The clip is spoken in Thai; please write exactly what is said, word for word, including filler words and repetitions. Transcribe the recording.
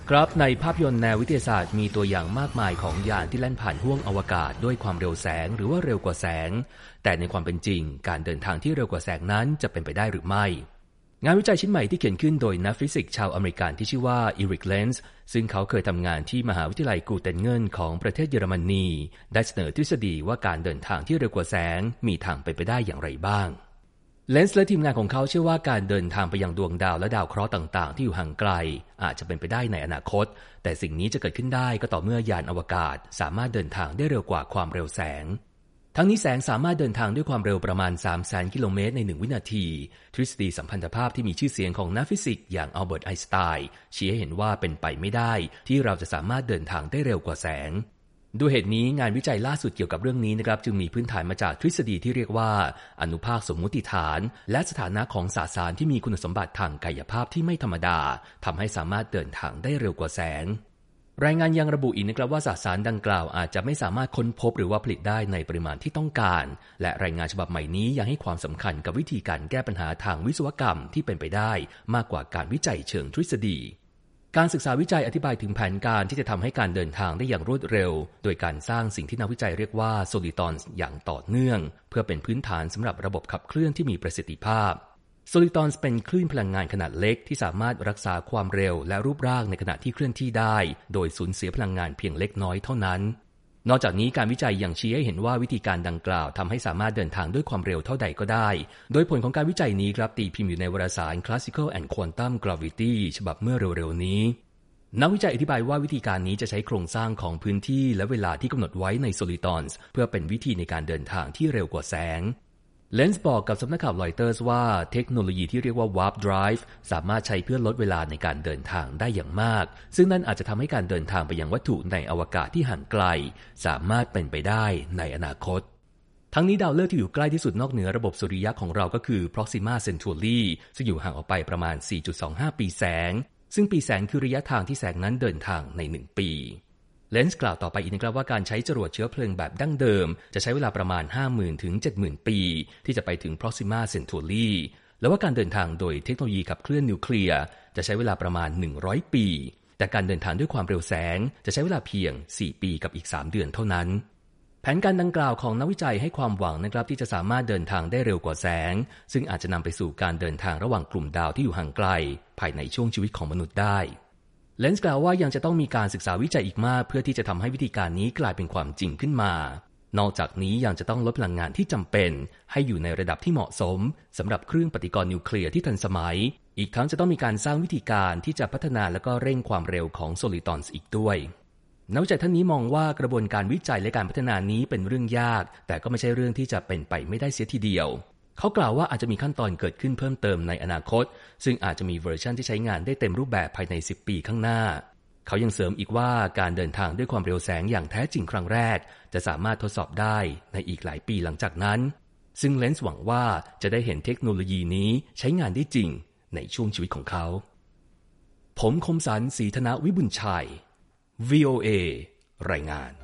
ครับในภาพยนตร์แนววิทยาศาสตร์มีตัวอย่างมากมายของยานที่แล่นผ่านห้วงอวกาศด้วยความเร็วแสงหรือว่าเร็วกว่าแสงแต่ในความเป็นจริงการเดินทางที่เร็วกว่าแสงนั้นจะเป็นไปได้หรือไม่งานวิจัยชิ้นใหม่ที่เขียนขึ้นโดยนักฟิสิกส์ชาวอเมริกันที่ชื่อว่าอีริก เลนซ์ซึ่งเขาเคยทำงานที่มหาวิทยาลัยกูเทนเงินของประเทศเยอรมนีได้เสนอทฤษฎีว่าการเดินทางที่เร็วกว่าแสงมีทางเป็นไปได้อย่างไรบ้างเลนซ์และทีมงานของเขาเชื่อว่าการเดินทางไปยังดวงดาวและดาวเคราะห์ต่างๆที่อยู่ห่างไกลอาจจะเป็นไปได้ในอนาคตแต่สิ่งนี้จะเกิดขึ้นได้ก็ต่อเมื่อยานอวกาศสามารถเดินทางได้เร็วกว่าความเร็วแสงทั้งนี้แสงสามารถเดินทางด้วยความเร็วประมาณ สามแสน กิโลเมตรในหนึ่งวินาทีทฤษฎีสัมพันธภาพที่มีชื่อเสียงของนักฟิสิกส์อย่างอัลเบิร์ตไอน์สไตน์ชี้ให้เห็นว่าเป็นไปไม่ได้ที่เราจะสามารถเดินทางได้เร็วกว่าแสงด้วยเหตุนี้งานวิจัยล่าสุดเกี่ยวกับเรื่องนี้นะครับจึงมีพื้นฐานมาจากทฤษฎีที่เรียกว่าอนุภาคสมมุติฐานและสถานะของสสารที่มีคุณสมบัติทางกายภาพที่ไม่ธรรมดาทำให้สามารถเดินทางได้เร็วกว่าแสงรายงานยังระบุอีกนะครับว่าสสารดังกล่าวอาจจะไม่สามารถค้นพบหรือว่าผลิตได้ในปริมาณที่ต้องการและรายงานฉบับใหม่นี้ยังให้ความสำคัญกับวิธีการแก้ปัญหาทางวิศวกรรมที่เป็นไปได้มากกว่าการวิจัยเชิงทฤษฎีการศึกษาวิจัยอธิบายถึงแผนการที่จะทำให้การเดินทางได้อย่างรวดเร็วโดยการสร้างสิ่งที่นักวิจัยเรียกว่าโซลิตอนอย่างต่อเนื่องเพื่อเป็นพื้นฐานสำหรับระบบขับเคลื่อนที่มีประสิทธิภาพโซลิตอนเป็นคลื่นพลังงานขนาดเล็กที่สามารถรักษาความเร็วและรูปร่างในขณะที่เคลื่อนที่ได้โดยสูญเสียพลังงานเพียงเล็กน้อยเท่านั้นนอกจากนี้การวิจัยยังชี้ให้เห็นว่าวิธีการดังกล่าวทำให้สามารถเดินทางด้วยความเร็วเท่าใดก็ได้โดยผลของการวิจัยนี้ครับตีพิมพ์อยู่ในวารสาร Classical and Quantum Gravity ฉบับเมื่อเร็วๆนี้นักวิจัยอธิบายว่าวิธีการนี้จะใช้โครงสร้างของพื้นที่และเวลาที่กำหนดไว้ในโซลิตอนส์เพื่อเป็นวิธีในการเดินทางที่เร็วกว่าแสงเลนซ์บอกกับสำนักข่าวรอยเตอร์สว่าเทคโนโลยีที่เรียกว่า Warp Drive สามารถใช้เพื่อลดเวลาในการเดินทางได้อย่างมากซึ่งนั่นอาจจะทำให้การเดินทางไปยังวัตถุในอวกาศที่ห่างไกลสามารถเป็นไปได้ในอนาคตทั้งนี้ดาวฤกษ์ที่อยู่ใกล้ที่สุดนอกเหนือระบบสุริยะของเราก็คือ Proxima Centauri ซึ่งอยู่ห่างออกไปประมาณ สี่จุดสองห้า ปีแสงซึ่งปีแสงคือระยะทางที่แสงนั้นเดินทางในหนึ่งปีเลนซ์กล่าวต่อไปอีกนะครับว่าการใช้จรวดเชื้อเพลิงแบบดั้งเดิมจะใช้เวลาประมาณ ห้าหมื่น ถึง เจ็ดหมื่น ปีที่จะไปถึง Proxima Centauri และว่าการเดินทางโดยเทคโนโลยีขับเคลื่อนนิวเคลียร์จะใช้เวลาประมาณ หนึ่งร้อย ปีแต่การเดินทางด้วยความเร็วแสงจะใช้เวลาเพียง สี่ ปีกับอีก สาม เดือนเท่านั้นแผนการดังกล่าวของนักวิจัยให้ความหวังนะครับที่จะสามารถเดินทางได้เร็วกว่าแสงซึ่งอาจจะนำไปสู่การเดินทางระหว่างกลุ่มดาวที่อยู่ห่างไกลภายในช่วงชีวิตของมนุษย์ได้เลนซ์กล่าวว่ายังจะต้องมีการศึกษาวิจัยอีกมากเพื่อที่จะทำให้วิธีการนี้กลายเป็นความจริงขึ้นมานอกจากนี้ยังจะต้องลดพลังงานที่จำเป็นให้อยู่ในระดับที่เหมาะสมสำหรับเครื่องปฏิกรณ์นิวเคลียร์ที่ทันสมัยอีกทั้งจะต้องมีการสร้างวิธีการที่จะพัฒนาและก็เร่งความเร็วของโซลิตอนส์อีกด้วยนักวิจัยท่านนี้มองว่ากระบวนการวิจัยและการพัฒนานี้เป็นเรื่องยากแต่ก็ไม่ใช่เรื่องที่จะเป็นไปไม่ได้เสียทีเดียวเขากล่าวว่าอาจจะมีขั้นตอนเกิดขึ้นเพิ่มเติมในอนาคตซึ่งอาจจะมีเวอร์ชันที่ใช้งานได้เต็มรูปแบบภายในสิบปีข้างหน้าเขายังเสริมอีกว่าการเดินทางด้วยความเร็วแสงอย่างแท้จริงครั้งแรกจะสามารถทดสอบได้ในอีกหลายปีหลังจากนั้นซึ่งเลนซ์หวังว่าจะได้เห็นเทคโนโลยีนี้ใช้งานได้จริงในช่วงชีวิตของเขาผมคมสันต์ ศรีธนวิบุญชัย วี โอ เอ รายงาน